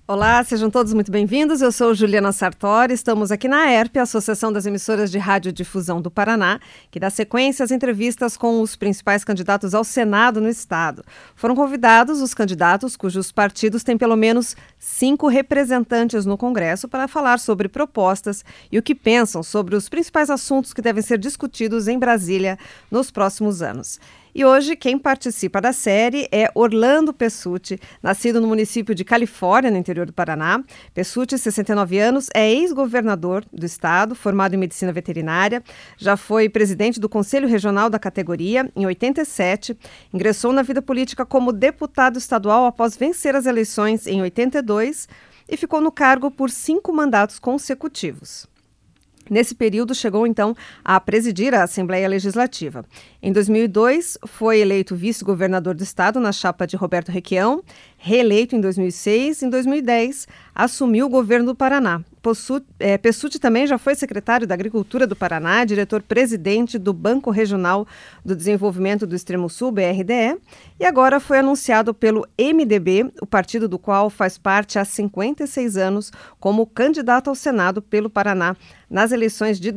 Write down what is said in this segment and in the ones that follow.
Olá, sejam todos muito bem-vindos. Eu sou Juliana Sartori, estamos aqui na AERP, Associação das Emissoras de Radiodifusão do Paraná, que dá sequência às entrevistas com os principais candidatos ao Senado no estado. Foram convidados os candidatos cujos partidos têm pelo menos 5 representantes no Congresso para falar sobre propostas e o que pensam sobre os principais assuntos que devem ser discutidos em Brasília nos próximos anos. E hoje quem participa da série é Orlando Pessutti, nascido no município de Califórnia, no interior do Paraná. Pessutti, 69 anos, é ex-governador do estado, formado em medicina veterinária, já foi presidente do Conselho Regional da categoria em 87, ingressou na vida política como deputado estadual após vencer as eleições em 82 e ficou no cargo por 5 mandatos consecutivos. Nesse período, chegou então a presidir a Assembleia Legislativa. Em 2002, foi eleito vice-governador do estado na chapa de Roberto Requião, reeleito em 2006. Em 2010, assumiu o governo do Paraná. Pessutti também já foi secretário da Agricultura do Paraná, diretor-presidente do Banco Regional do Desenvolvimento do Extremo Sul, BRDE, e agora foi anunciado pelo MDB, o partido do qual faz parte há 56 anos, como candidato ao Senado pelo Paraná nas eleições de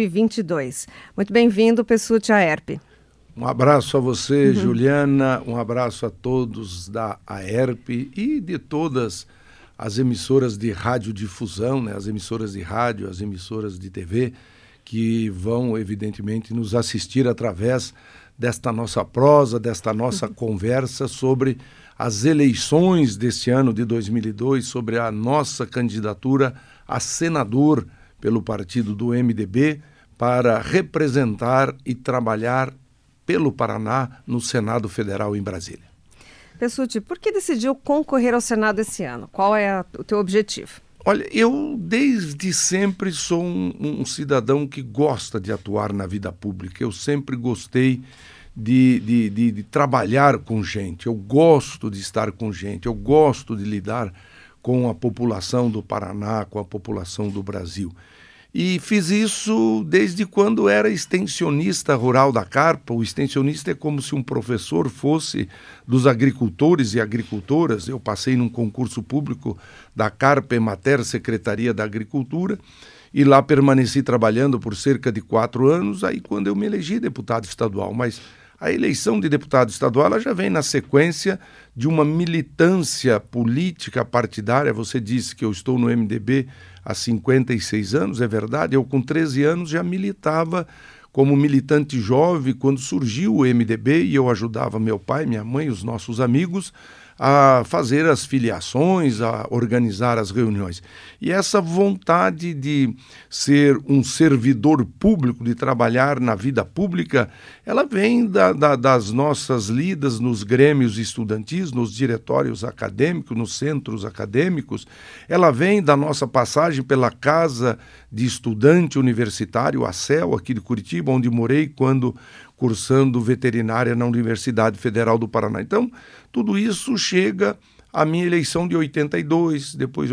2022. Muito bem-vindo, Pessutti, à AERP. Um abraço a você, Juliana, um abraço a todos da AERP e de todas as emissoras de radiodifusão, né? As emissoras de rádio, as emissoras de TV, que vão, evidentemente, nos assistir através desta nossa prosa, desta nossa conversa sobre as eleições deste ano de 2002, sobre a nossa candidatura a senador pelo partido do MDB para representar e trabalhar pelo Paraná no Senado Federal em Brasília. Pessutti, por que decidiu concorrer ao Senado esse ano? Qual é o teu objetivo? Olha, eu desde sempre sou um cidadão que gosta de atuar na vida pública. Eu sempre gostei de trabalhar com gente. Eu gosto de estar com gente. Eu gosto de lidar com a população do Paraná, com a população do Brasil. E fiz isso desde quando era extensionista rural da Carpa. O extensionista é como se um professor fosse dos agricultores e agricultoras. Eu passei num concurso público da Carpa Emater, Secretaria da Agricultura, e lá permaneci trabalhando por cerca de 4 anos, aí quando eu me elegi deputado estadual. Mas a eleição de deputado estadual ela já vem na sequência de uma militância política partidária. Você disse que eu estou no MDB há 56 anos, é verdade. Eu com 13 anos já militava como militante jovem quando surgiu o MDB e eu ajudava meu pai, minha mãe, os nossos amigos a fazer as filiações, a organizar as reuniões. E essa vontade de ser um servidor público, de trabalhar na vida pública, ela vem das nossas lidas nos grêmios estudantis, nos diretórios acadêmicos, nos centros acadêmicos, ela vem da nossa passagem pela Casa de Estudante Universitário, a CEL, aqui de Curitiba, onde morei quando cursando veterinária na Universidade Federal do Paraná. Então, tudo isso chega à minha eleição de 82, depois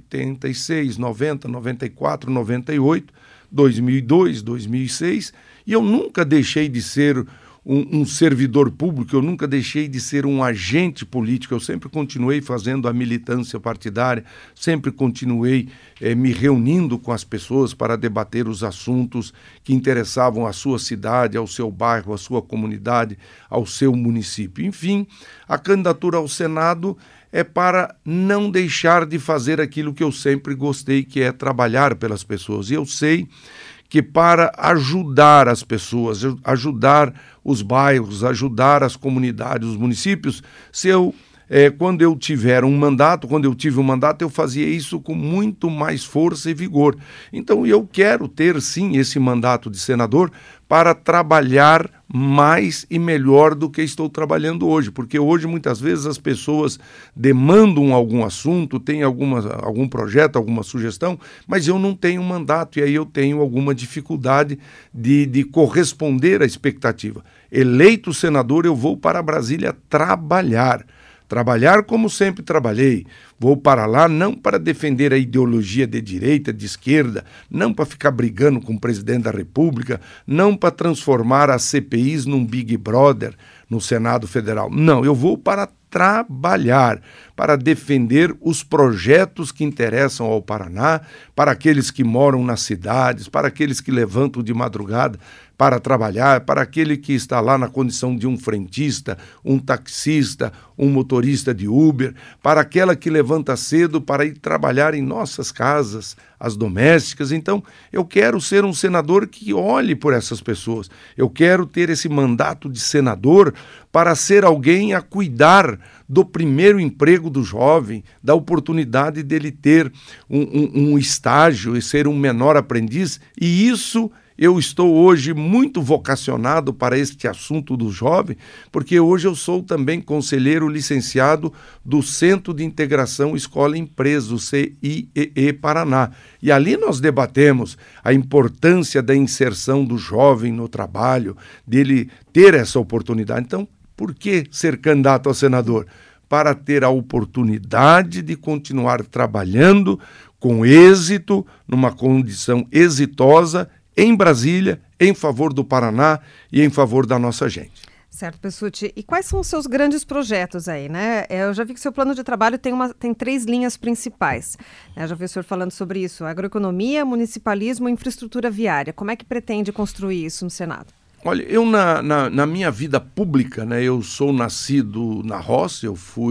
86, 90, 94, 98, 2002, 2006, e eu nunca deixei de ser um servidor público, eu nunca deixei de ser um agente político, eu sempre continuei fazendo a militância partidária, sempre continuei me reunindo com as pessoas para debater os assuntos que interessavam à sua cidade, ao seu bairro, à sua comunidade, ao seu município. Enfim, a candidatura ao Senado é para não deixar de fazer aquilo que eu sempre gostei, que é trabalhar pelas pessoas. E eu sei que para ajudar as pessoas, ajudar os bairros, ajudar as comunidades, os municípios, quando eu tive um mandato, eu fazia isso com muito mais força e vigor. Então eu quero ter sim esse mandato de senador para trabalhar mais e melhor do que estou trabalhando hoje, porque hoje muitas vezes as pessoas demandam algum assunto, têm algum projeto, alguma sugestão, mas eu não tenho mandato e aí eu tenho alguma dificuldade de corresponder à expectativa. Eleito senador, eu vou para Brasília trabalhar como sempre trabalhei. Vou para lá não para defender a ideologia de direita, de esquerda, não para ficar brigando com o presidente da República, não para transformar as CPIs num Big Brother no Senado Federal. Não, eu vou para trabalhar, para defender os projetos que interessam ao Paraná, para aqueles que moram nas cidades, para aqueles que levantam de madrugada para trabalhar, para aquele que está lá na condição de um frentista, um taxista, um motorista de Uber, para aquela que levanta cedo para ir trabalhar em nossas casas, as domésticas. Então, eu quero ser um senador que olhe por essas pessoas. Eu quero ter esse mandato de senador para ser alguém a cuidar do primeiro emprego do jovem, da oportunidade dele ter um estágio e ser um menor aprendiz, e isso eu estou hoje muito vocacionado para este assunto do jovem, porque hoje eu sou também conselheiro licenciado do Centro de Integração Escola Empresa, o CIEE Paraná. E ali nós debatemos a importância da inserção do jovem no trabalho, dele ter essa oportunidade. Então, por que ser candidato a senador? Para ter a oportunidade de continuar trabalhando com êxito, numa condição exitosa, em Brasília, em favor do Paraná e em favor da nossa gente. Certo, Pessutti. E quais são os seus grandes projetos aí, né? Eu já vi que seu plano de trabalho tem 3 linhas principais. Eu já vi o senhor falando sobre isso: agroeconomia, municipalismo e infraestrutura viária. Como é que pretende construir isso no Senado? Olha, eu na minha vida pública, né, eu sou nascido na roça,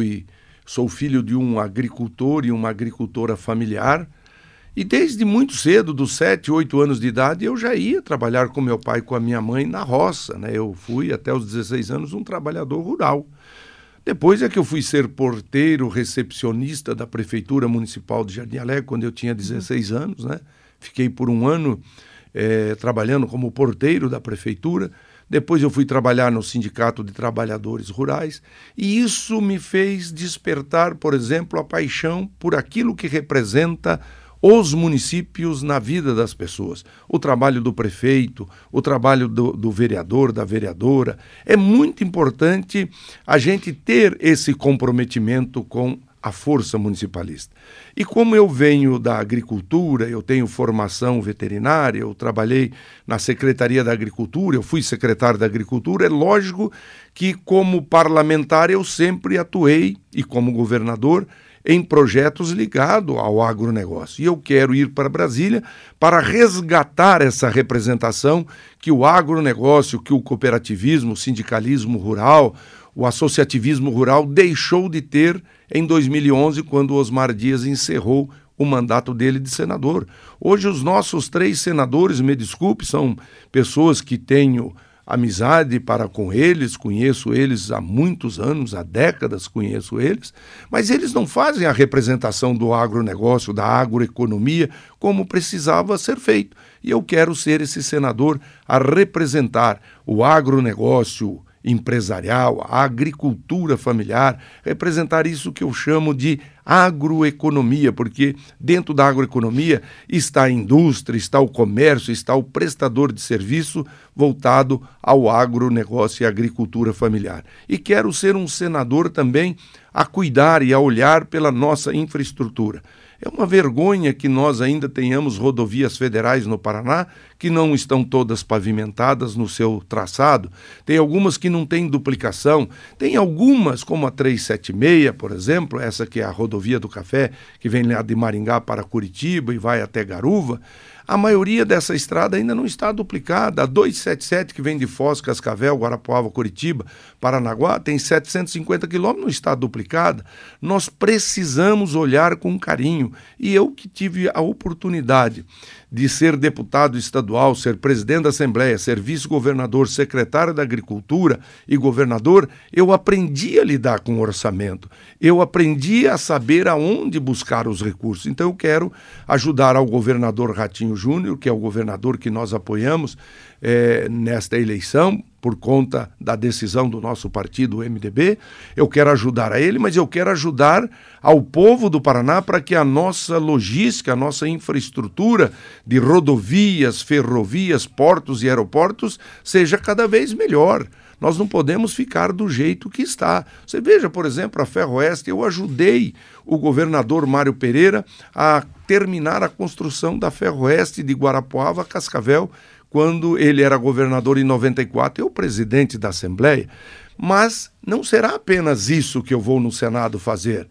sou filho de um agricultor e uma agricultora familiar. E desde muito cedo, dos 7, 8 anos de idade, eu já ia trabalhar com meu pai e com a minha mãe na roça, né? Eu fui, até os 16 anos, um trabalhador rural. Depois é que eu fui ser porteiro, recepcionista da Prefeitura Municipal de Jardim Alegre, quando eu tinha 16 anos, né? Fiquei por um ano trabalhando como porteiro da Prefeitura. Depois eu fui trabalhar no Sindicato de Trabalhadores Rurais. E isso me fez despertar, por exemplo, a paixão por aquilo que representa os municípios na vida das pessoas. O trabalho do prefeito, o trabalho do vereador, da vereadora. É muito importante a gente ter esse comprometimento com a força municipalista. E como eu venho da agricultura, eu tenho formação veterinária, eu trabalhei na Secretaria da Agricultura, eu fui secretário da Agricultura, é lógico que como parlamentar eu sempre atuei, e como governador, em projetos ligados ao agronegócio. E eu quero ir para Brasília para resgatar essa representação que o agronegócio, que o cooperativismo, o sindicalismo rural, o associativismo rural deixou de ter em 2011, quando Osmar Dias encerrou o mandato dele de senador. Hoje os nossos 3 senadores, me desculpe, são pessoas que tenho amizade para com eles, conheço eles há muitos anos, há décadas conheço eles, mas eles não fazem a representação do agronegócio, da agroeconomia, como precisava ser feito. E eu quero ser esse senador a representar o agronegócio empresarial, a agricultura familiar, representar isso que eu chamo de agroeconomia, porque dentro da agroeconomia está a indústria, está o comércio, está o prestador de serviço voltado ao agronegócio e agricultura familiar. E quero ser um senador também a cuidar e a olhar pela nossa infraestrutura. É uma vergonha que nós ainda tenhamos rodovias federais no Paraná que não estão todas pavimentadas no seu traçado. Tem algumas que não têm duplicação. Tem algumas, como a 376, por exemplo, essa que é a rodovia do Café, que vem lá de Maringá para Curitiba e vai até Garuva. A maioria dessa estrada ainda não está duplicada. A 277, que vem de Foz, Cascavel, Guarapuava, Curitiba, Paranaguá, tem 750 quilômetros, não está duplicada. Nós precisamos olhar com carinho. E eu que tive a oportunidade de ser deputado estadual, ser presidente da Assembleia, ser vice-governador, secretário da Agricultura e governador, eu aprendi a lidar com o orçamento. Eu aprendi a saber aonde buscar os recursos. Então eu quero ajudar ao governador Ratinho Júnior, que é o governador que nós apoiamos nesta eleição, por conta da decisão do nosso partido, o MDB. Eu quero ajudar a ele, mas eu quero ajudar ao povo do Paraná para que a nossa logística, a nossa infraestrutura de rodovias, ferrovias, portos e aeroportos seja cada vez melhor. Nós não podemos ficar do jeito que está. Você veja, por exemplo, a Ferroeste. Eu ajudei o governador Mário Pereira a terminar a construção da Ferroeste de Guarapuava a Cascavel, quando ele era governador em 94, eu presidente da Assembleia. Mas não será apenas isso que eu vou no Senado fazer.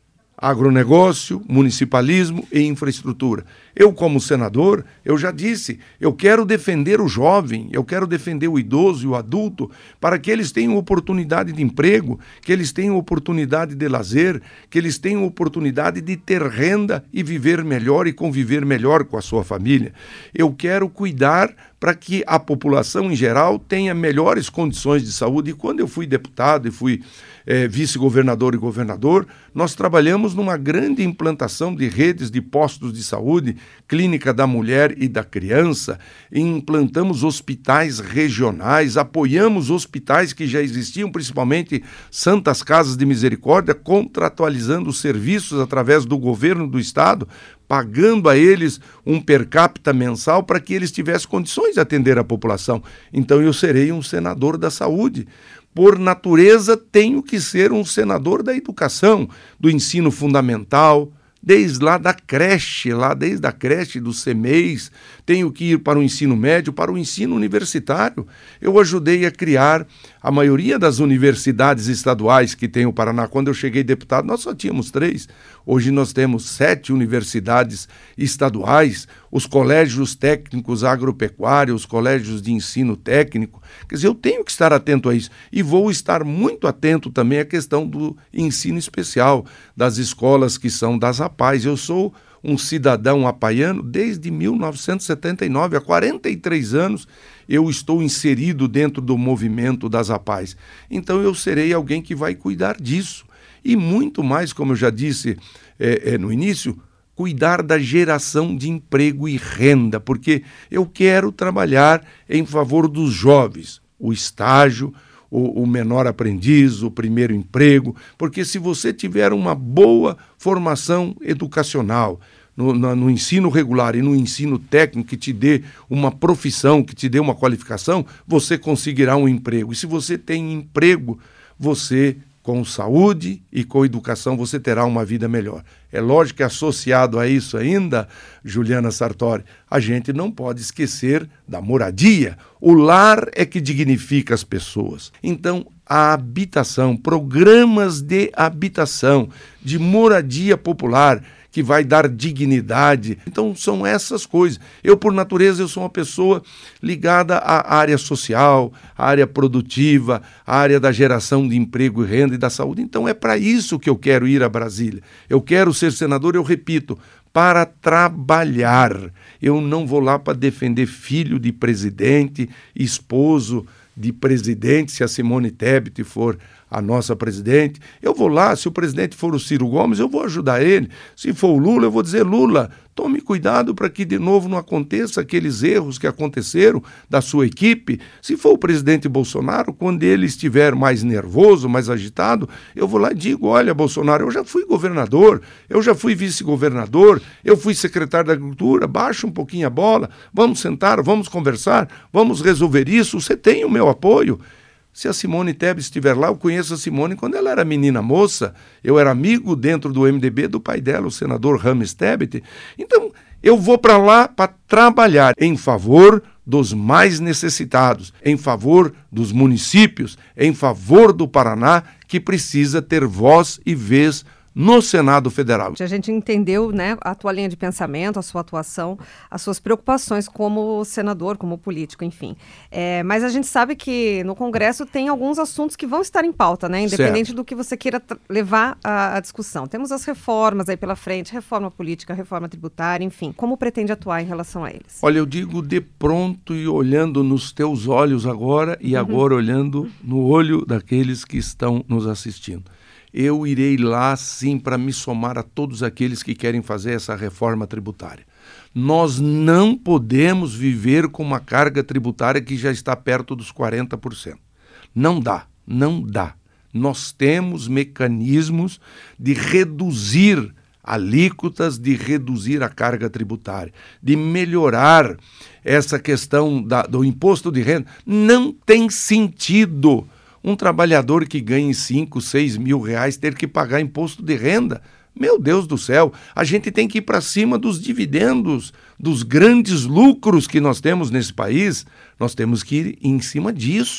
Agronegócio, municipalismo e infraestrutura. Eu, como senador, eu já disse, eu quero defender o jovem, eu quero defender o idoso e o adulto para que eles tenham oportunidade de emprego, que eles tenham oportunidade de lazer, que eles tenham oportunidade de ter renda e viver melhor e conviver melhor com a sua família. Eu quero cuidar para que a população em geral tenha melhores condições de saúde. E quando eu fui deputado e fui vice-governador e governador, nós trabalhamos numa grande implantação de redes de postos de saúde, clínica da mulher e da criança, implantamos hospitais regionais, apoiamos hospitais que já existiam, principalmente Santas Casas de Misericórdia, contratualizando os serviços através do governo do estado, pagando a eles um per capita mensal para que eles tivessem condições de atender a população. Então eu serei um senador da saúde. Por natureza, tenho que ser um senador da educação, do ensino fundamental, desde lá da creche, desde a creche dos CMEIs, tenho que ir para o ensino médio, para o ensino universitário. Eu ajudei a criar a maioria das universidades estaduais que tem o Paraná. Quando eu cheguei deputado, nós só tínhamos 3. Hoje nós temos 7 universidades estaduais, os colégios técnicos agropecuários, os colégios de ensino técnico. Quer dizer, eu tenho que estar atento a isso. E vou estar muito atento também à questão do ensino especial, das escolas que são das APAES. Eu sou um cidadão apaiano desde 1979, há 43 anos eu estou inserido dentro do movimento das APAES. Então eu serei alguém que vai cuidar disso. E muito mais, como eu já disse no início, cuidar da geração de emprego e renda, porque eu quero trabalhar em favor dos jovens, o estágio, o menor aprendiz, o primeiro emprego, porque se você tiver uma boa formação educacional, no ensino regular e no ensino técnico que te dê uma profissão, que te dê uma qualificação, você conseguirá um emprego. E se você tem emprego, você, com saúde e com educação, você terá uma vida melhor. É lógico que associado a isso ainda, Juliana Sartori, a gente não pode esquecer da moradia. O lar é que dignifica as pessoas. Então, a habitação, programas de habitação, de moradia popular, que vai dar dignidade. Então, são essas coisas. Eu, por natureza, eu sou uma pessoa ligada à área social, à área produtiva, à área da geração de emprego e renda e da saúde. Então, é para isso que eu quero ir a Brasília. Eu quero ser senador, eu repito, para trabalhar. Eu não vou lá para defender filho de presidente, esposo de presidente, se a Simone Tebet for a nossa presidente. Eu vou lá, se o presidente for o Ciro Gomes, eu vou ajudar ele. Se for o Lula, eu vou dizer, Lula, tome cuidado para que de novo não aconteça aqueles erros que aconteceram da sua equipe. Se for o presidente Bolsonaro, quando ele estiver mais nervoso, mais agitado, eu vou lá e digo, olha, Bolsonaro, eu já fui governador, eu já fui vice-governador, eu fui secretário da Agricultura, baixa um pouquinho a bola, vamos sentar, vamos conversar, vamos resolver isso, você tem o meu apoio. Se a Simone Tebet estiver lá, eu conheço a Simone quando ela era menina moça, eu era amigo dentro do MDB do pai dela, o senador Rames Tebet. Então, eu vou para lá para trabalhar em favor dos mais necessitados, em favor dos municípios, em favor do Paraná, que precisa ter voz e vez no Senado Federal. A gente entendeu, né, a tua linha de pensamento, a sua atuação, as suas preocupações como senador, como político, enfim. Mas a gente sabe que no Congresso tem alguns assuntos que vão estar em pauta, né, independente do que você queira levar à discussão. Temos as reformas aí pela frente, reforma política, reforma tributária, enfim. Como pretende atuar em relação a eles? Olha, eu digo de pronto e olhando nos teus olhos agora e agora olhando no olho daqueles que estão nos assistindo. Eu irei lá, sim, para me somar a todos aqueles que querem fazer essa reforma tributária. Nós não podemos viver com uma carga tributária que já está perto dos 40%. Não dá, não dá. Nós temos mecanismos de reduzir alíquotas, de reduzir a carga tributária, de melhorar essa questão do imposto de renda. Não tem sentido um trabalhador que ganhe 5, 6 mil reais ter que pagar imposto de renda. Meu Deus do céu, a gente tem que ir para cima dos dividendos, dos grandes lucros que nós temos nesse país. Nós temos que ir em cima disso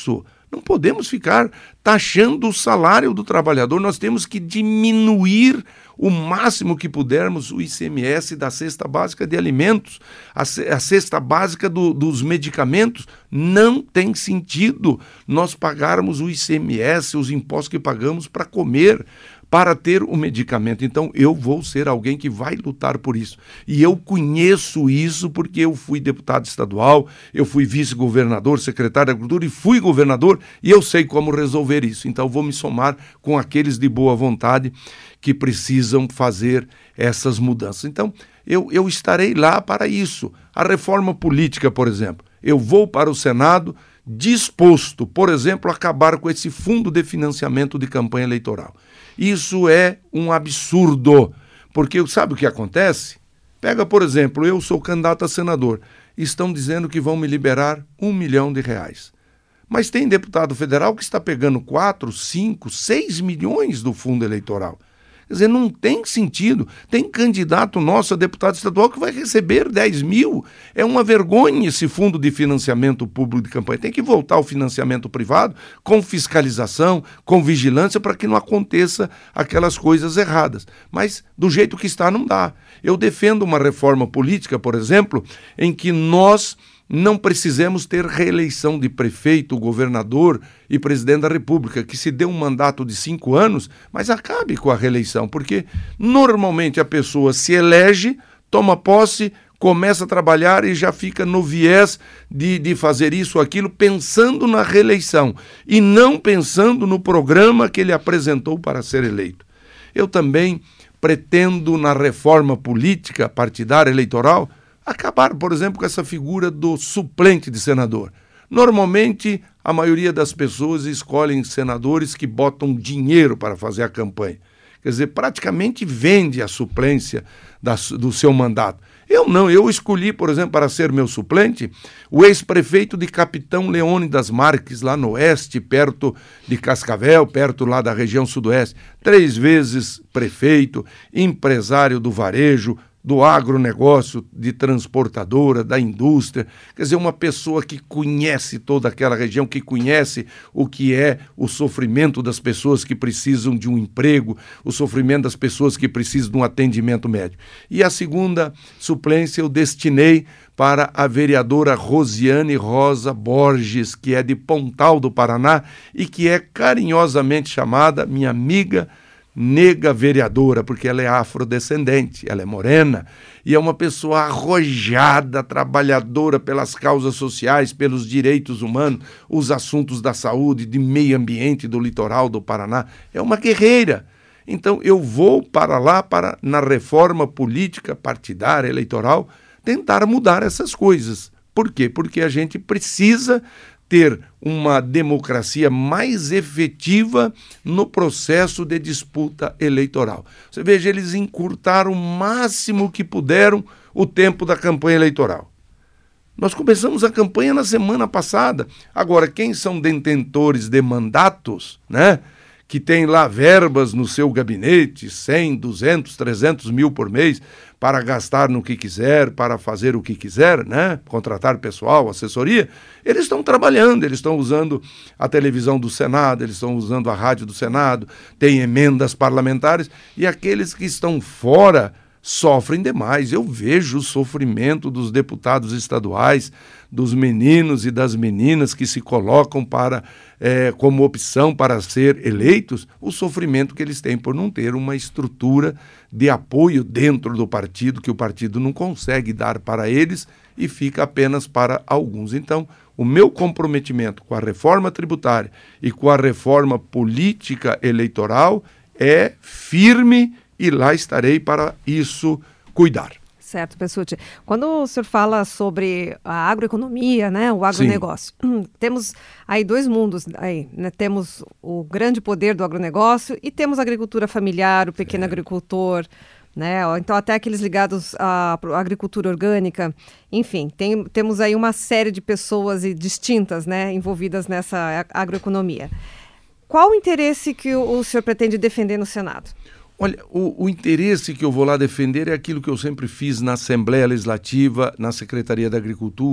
Não podemos ficar taxando o salário do trabalhador, nós temos que diminuir o máximo que pudermos o ICMS da cesta básica de alimentos, a cesta básica dos medicamentos. Não tem sentido nós pagarmos o ICMS, os impostos que pagamos para comer, para ter o medicamento. Então eu vou ser alguém que vai lutar por isso. E eu conheço isso porque eu fui deputado estadual, eu fui vice-governador, secretário da Agricultura e fui governador, e eu sei como resolver isso. Então vou me somar com aqueles de boa vontade que precisam fazer essas mudanças. Então eu estarei lá para isso. A reforma política, por exemplo, eu vou para o Senado disposto, por exemplo, a acabar com esse fundo de financiamento de campanha eleitoral. Isso é um absurdo, porque sabe o que acontece? Pega, por exemplo, eu sou candidato a senador, estão dizendo que vão me liberar R$1 milhão. Mas tem deputado federal que está pegando 4, 5, 6 milhões do fundo eleitoral. Quer dizer, não tem sentido. Tem candidato nosso a deputado estadual que vai receber 10 mil. É uma vergonha esse fundo de financiamento público de campanha. Tem que voltar ao financiamento privado com fiscalização, com vigilância, para que não aconteça aquelas coisas erradas. Mas do jeito que está, não dá. Eu defendo uma reforma política, por exemplo, em que nós não precisemos ter reeleição de prefeito, governador e presidente da República, que se dê um mandato de 5 anos, mas acabe com a reeleição, porque normalmente a pessoa se elege, toma posse, começa a trabalhar e já fica no viés de fazer isso ou aquilo, pensando na reeleição e não pensando no programa que ele apresentou para ser eleito. Eu também pretendo, na reforma política, partidária, eleitoral, acabar, por exemplo, com essa figura do suplente de senador. Normalmente, a maioria das pessoas escolhem senadores que botam dinheiro para fazer a campanha. Quer dizer, praticamente vende a suplência do seu mandato. Eu não, eu escolhi, por exemplo, para ser meu suplente, o ex-prefeito de Capitão Leônidas Marques, lá no oeste, perto de Cascavel, perto lá da região sudoeste. 3 vezes prefeito, empresário do varejo, do agronegócio, de transportadora, da indústria, quer dizer, uma pessoa que conhece toda aquela região, que conhece o que é o sofrimento das pessoas que precisam de um emprego, o sofrimento das pessoas que precisam de um atendimento médico. E a segunda suplência eu destinei para a vereadora Rosiane Rosa Borges, que é de Pontal do Paraná e que é carinhosamente chamada minha amiga nega vereadora, porque ela é afrodescendente, ela é morena, e é uma pessoa arrojada, trabalhadora pelas causas sociais, pelos direitos humanos, os assuntos da saúde, de meio ambiente do litoral do Paraná. É uma guerreira. Então eu vou para lá, na reforma política, partidária, eleitoral, tentar mudar essas coisas. Por quê? Porque a gente precisa ter uma democracia mais efetiva no processo de disputa eleitoral. Você veja, eles encurtaram o máximo que puderam o tempo da campanha eleitoral. Nós começamos a campanha na semana passada. Agora, quem são detentores de mandatos, né, que tem lá verbas no seu gabinete, 100, 200, 300 mil por mês, para gastar no que quiser, para fazer o que quiser, né? Contratar pessoal, assessoria, eles estão trabalhando, eles estão usando a televisão do Senado, eles estão usando a rádio do Senado, tem emendas parlamentares, e aqueles que estão fora sofrem demais. Eu vejo o sofrimento dos deputados estaduais, dos meninos e das meninas que se colocam como opção para ser eleitos, o sofrimento que eles têm por não ter uma estrutura de apoio dentro do partido, que o partido não consegue dar para eles e fica apenas para alguns. Então, o meu comprometimento com a reforma tributária e com a reforma política eleitoral é firme e lá estarei para isso cuidar. Certo, Pessutti. Quando o senhor fala sobre a agroeconomia, né, o agronegócio, temos aí 2 mundos, aí, né? Temos o grande poder do agronegócio e temos a agricultura familiar, o pequeno agricultor, né? Então até aqueles ligados à agricultura orgânica, enfim, temos aí uma série de pessoas distintas, né, envolvidas nessa agroeconomia. Qual o interesse que o senhor pretende defender no Senado? Olha, o interesse que eu vou lá defender é aquilo que eu sempre fiz na Assembleia Legislativa, na Secretaria da Agricultura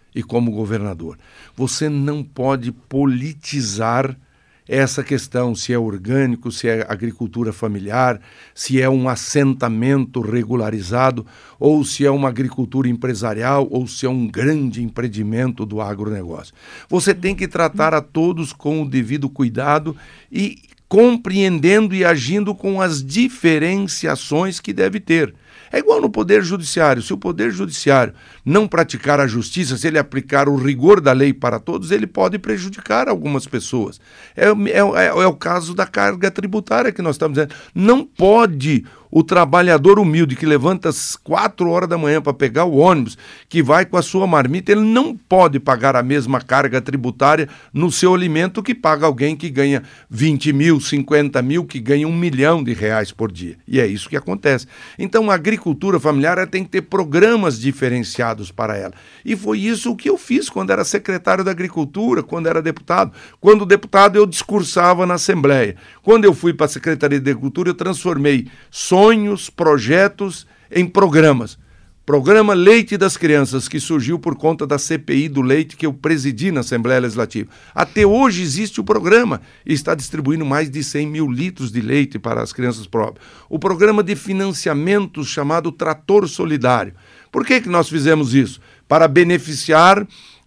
e como governador. Você não pode politizar essa questão, se é orgânico, se é agricultura familiar, se é um assentamento regularizado, ou se é uma agricultura empresarial, ou se é um grande empreendimento do agronegócio. Você tem que tratar a todos com o devido cuidado e compreendendo e agindo com as diferenciações que deve ter. É igual no Poder Judiciário. Se o Poder Judiciário não praticar a justiça, se ele aplicar o rigor da lei para todos, ele pode prejudicar algumas pessoas. É o caso da carga tributária que nós estamos dizendo. Não pode o trabalhador humilde que levanta às 4 horas da manhã para pegar o ônibus, que vai com a sua marmita, ele não pode pagar a mesma carga tributária no seu alimento que paga alguém que ganha 20 mil, 50 mil, que ganha R$1 milhão por dia. E é isso que acontece. Então a agricultura familiar tem que ter programas diferenciados para ela. E foi isso que eu fiz quando era secretário da Agricultura, quando era deputado. Quando deputado eu discursava na Assembleia. Quando eu fui para a Secretaria de Agricultura, eu transformei sonhos, projetos em programas. Programa Leite das Crianças, que surgiu por conta da CPI do leite que eu presidi na Assembleia Legislativa. Até hoje existe o programa e está distribuindo mais de 100 mil litros de leite para as crianças pobres. O programa de financiamento chamado Trator Solidário. Por que nós fizemos isso? Para beneficiar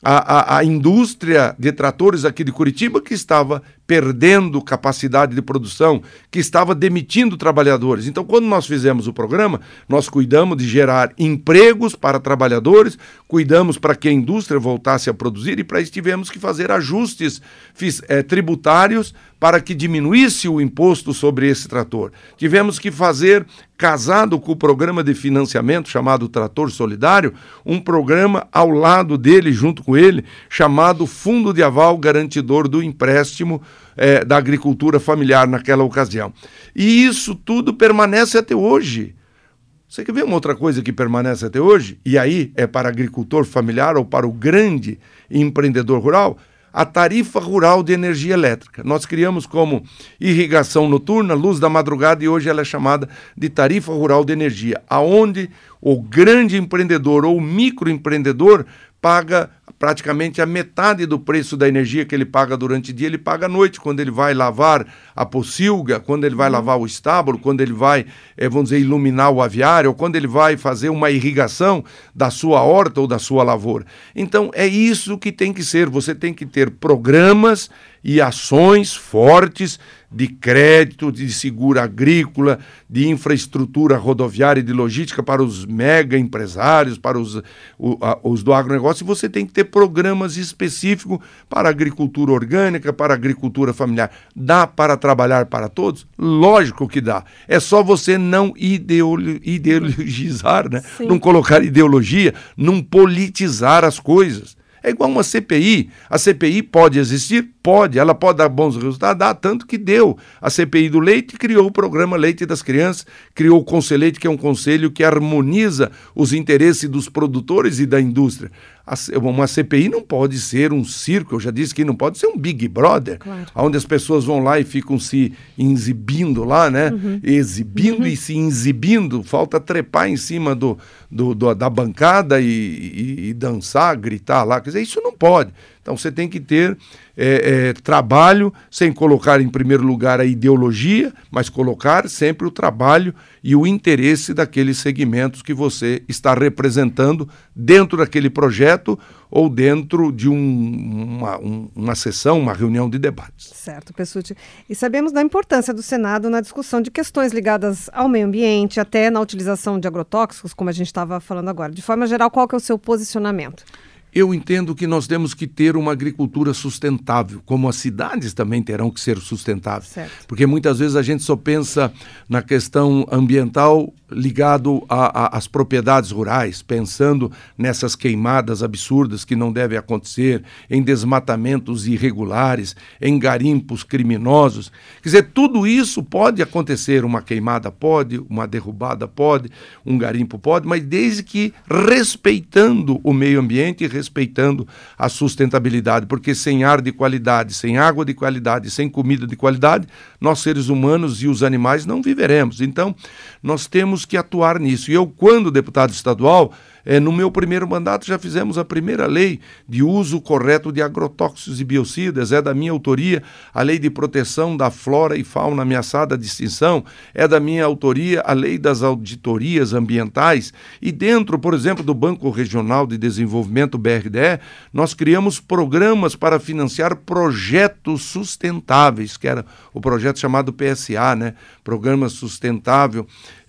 a indústria de tratores aqui de Curitiba, que estava perdendo capacidade de produção, que estava demitindo trabalhadores. Então, quando nós fizemos o programa, nós cuidamos de gerar empregos para trabalhadores, cuidamos para que a indústria voltasse a produzir e para isso tivemos que fazer ajustes tributários para que diminuísse o imposto sobre esse trator. Tivemos que fazer, casado com o programa de financiamento chamado Trator Solidário, um programa ao lado dele, junto com ele, chamado Fundo de Aval Garantidor do Empréstimo da Agricultura Familiar naquela ocasião. E isso tudo permanece até hoje. Você quer ver uma outra coisa que permanece até hoje? E aí é para agricultor familiar ou para o grande empreendedor rural? A tarifa rural de energia elétrica. Nós criamos como irrigação noturna, luz da madrugada, e hoje ela é chamada de tarifa rural de energia, aonde o grande empreendedor ou microempreendedor paga praticamente a metade do preço da energia que ele paga durante o dia, ele paga à noite, quando ele vai lavar a pocilga, quando ele vai lavar o estábulo, quando ele vai, vamos dizer, iluminar o aviário, ou quando ele vai fazer uma irrigação da sua horta ou da sua lavoura. Então, é isso que tem que ser. Você tem que ter programas e ações fortes de crédito, de seguro agrícola, de infraestrutura rodoviária e de logística para os mega empresários, para os do agronegócio, e você tem que ter programas específicos para a agricultura orgânica, para a agricultura familiar. Dá para trabalhar para todos? Lógico que dá. É só você não ideologizar, né? Não colocar ideologia, não politizar as coisas. É igual uma CPI. A CPI pode existir? Pode. Ela pode dar bons resultados? Dá, tanto que deu. A CPI do leite criou o programa Leite das Crianças, criou o Conselheite, que é um conselho que harmoniza os interesses dos produtores e da indústria. Uma CPI não pode ser um circo, eu já disse que não pode ser um Big Brother, claro, onde as pessoas vão lá e ficam se exibindo lá, né? Exibindo e se exibindo, falta trepar em cima da bancada e dançar, gritar lá, quer dizer, isso não pode. Então você tem que ter trabalho sem colocar em primeiro lugar a ideologia, mas colocar sempre o trabalho e o interesse daqueles segmentos que você está representando dentro daquele projeto ou dentro de uma sessão, uma reunião de debates. Certo, Pessutti. E sabemos da importância do Senado na discussão de questões ligadas ao meio ambiente, até na utilização de agrotóxicos, como a gente estava falando agora. De forma geral, qual que é o seu posicionamento? Eu entendo que nós temos que ter uma agricultura sustentável, como as cidades também terão que ser sustentáveis. Certo. Porque muitas vezes a gente só pensa na questão ambiental ligado às propriedades rurais, pensando nessas queimadas absurdas que não devem acontecer, em desmatamentos irregulares, em garimpos criminosos. Quer dizer, tudo isso pode acontecer, uma queimada pode, uma derrubada pode, um garimpo pode, mas desde que respeitando o meio ambiente e respeitando a sustentabilidade, porque sem ar de qualidade, sem água de qualidade, sem comida de qualidade, nós seres humanos e os animais não viveremos. Então, nós temos que atuar nisso. E eu, quando deputado estadual, No meu primeiro mandato já fizemos a primeira lei de uso correto de agrotóxicos e biocidas, é da minha autoria a lei de proteção da flora e fauna ameaçada de extinção, é da minha autoria a lei das auditorias ambientais e dentro, por exemplo, do Banco Regional de Desenvolvimento, BRDE, nós criamos programas para financiar projetos sustentáveis, que era o projeto chamado PSA, né? Programa Sustentável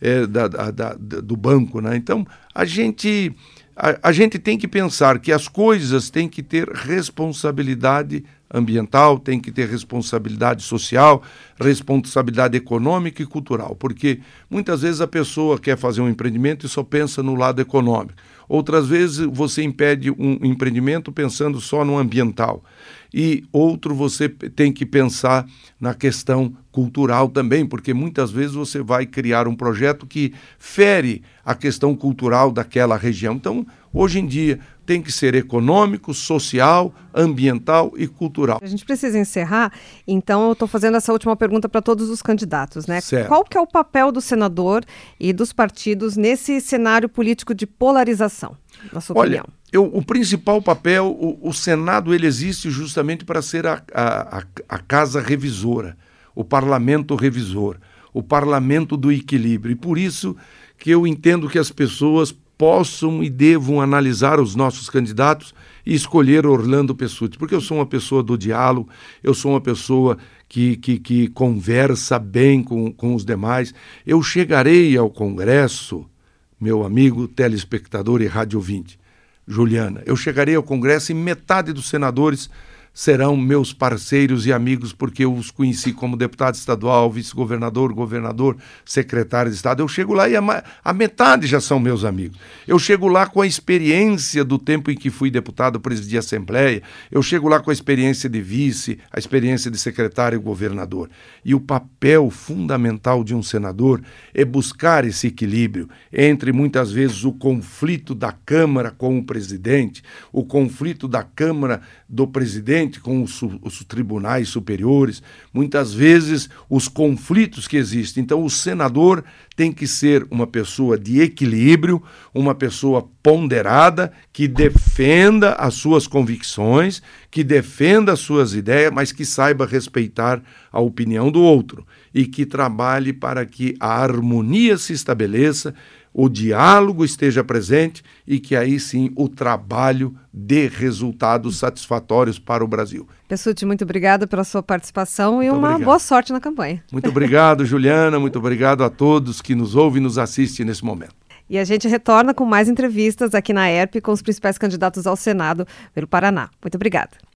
do banco, né? Então, a gente tem que pensar que as coisas têm que ter responsabilidade ambiental, tem que ter responsabilidade social, responsabilidade econômica e cultural, porque muitas vezes a pessoa quer fazer um empreendimento e só pensa no lado econômico. Outras vezes você impede um empreendimento pensando só no ambiental. E outro você tem que pensar na questão cultural também, porque muitas vezes você vai criar um projeto que fere a questão cultural daquela região. Então, hoje em dia, tem que ser econômico, social, ambiental e cultural. A gente precisa encerrar, então eu estou fazendo essa última pergunta para todos os candidatos, né? Certo. Qual que é o papel do senador e dos partidos nesse cenário político de polarização, na sua opinião? O principal papel, o Senado ele existe justamente para ser a casa revisora, o parlamento revisor, o parlamento do equilíbrio. E por isso que eu entendo que as pessoas possam e devam analisar os nossos candidatos e escolher Orlando Pessutti, porque eu sou uma pessoa do diálogo, eu sou uma pessoa que conversa bem com os demais. Eu chegarei ao Congresso, meu amigo telespectador e rádio ouvinte, Juliana, eu chegarei ao Congresso e metade dos senadores serão meus parceiros e amigos, porque eu os conheci como deputado estadual, vice-governador, governador, secretário de Estado. Eu chego lá e a metade já são meus amigos. Eu chego lá com a experiência do tempo em que fui deputado, presidi a Assembleia. Eu chego lá com a experiência de vice, a experiência de secretário e governador. E o papel fundamental de um senador é buscar esse equilíbrio entre, muitas vezes, o conflito da Câmara com o presidente, o conflito da Câmara do presidente com os tribunais superiores, muitas vezes os conflitos que existem. Então o senador tem que ser uma pessoa de equilíbrio, uma pessoa ponderada, que defenda as suas convicções, que defenda as suas ideias, mas que saiba respeitar a opinião do outro e que trabalhe para que a harmonia se estabeleça, o diálogo esteja presente e que aí sim o trabalho dê resultados satisfatórios para o Brasil. Pessutti, muito obrigada pela sua participação e uma boa sorte na campanha. Muito obrigado, Juliana, muito obrigado a todos que nos ouvem e nos assistem nesse momento. E a gente retorna com mais entrevistas aqui na ERP com os principais candidatos ao Senado pelo Paraná. Muito obrigada.